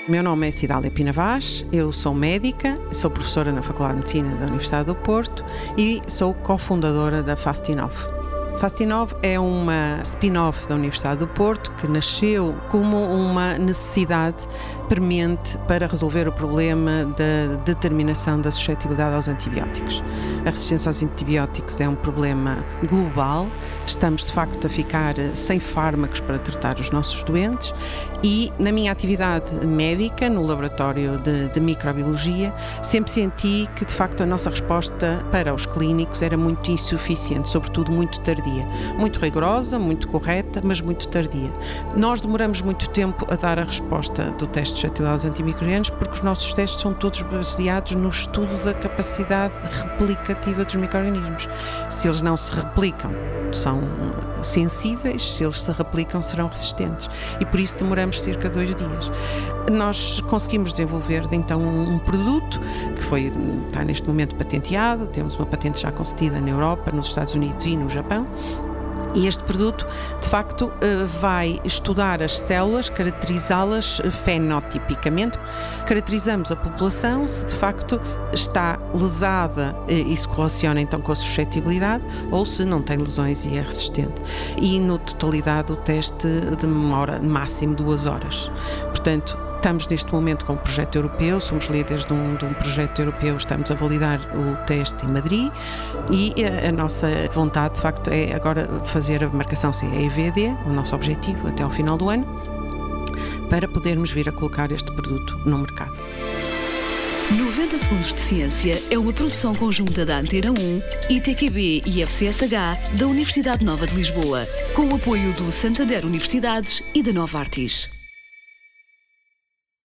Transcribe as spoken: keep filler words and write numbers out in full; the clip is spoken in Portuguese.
Meu nome é Cidália Pina Vaz, eu sou médica, sou professora na Faculdade de Medicina da Universidade do Porto e sou cofundadora da FASTINOV. FASTINOV é uma spin-off da Universidade do Porto que nasceu como uma necessidade premente para resolver o problema da determinação da suscetibilidade aos antibióticos. A resistência aos antibióticos é um problema global, estamos de facto a ficar sem fármacos para tratar os nossos doentes e na minha atividade médica, no laboratório de, de microbiologia, sempre senti que de facto a nossa resposta para os clínicos era muito insuficiente, sobretudo muito tardia. Muito rigorosa, muito correta, mas muito tardia. Nós demoramos muito tempo a dar a resposta do teste de suscetibilidade aos antimicrobianos porque os nossos testes são todos baseados no estudo da capacidade replicativa dos micro-organismos. Se eles não se replicam, são sensíveis, se eles se replicam, serão resistentes. E por isso demoramos cerca de dois dias. Nós conseguimos desenvolver então um produto que foi, está neste momento patenteado, temos uma patente já concedida na Europa, nos Estados Unidos e no Japão. E este produto, de facto, vai estudar as células, caracterizá-las fenotipicamente. Caracterizamos a população se de facto está lesada e se relaciona então com a suscetibilidade ou se não tem lesões e é resistente. E no totalidade o teste demora máximo duas horas. Portanto, estamos neste momento com um projeto europeu, somos líderes de um, de um projeto europeu, estamos a validar o teste em Madrid e a, a nossa vontade, de facto, é agora fazer a marcação C E V D, o nosso objetivo até ao final do ano, para podermos vir a colocar este produto no mercado. noventa Segundos de Ciência é uma produção conjunta da Antena um, I T Q B e F C S H da Universidade Nova de Lisboa, com o apoio do Santander Universidades e da Novartis.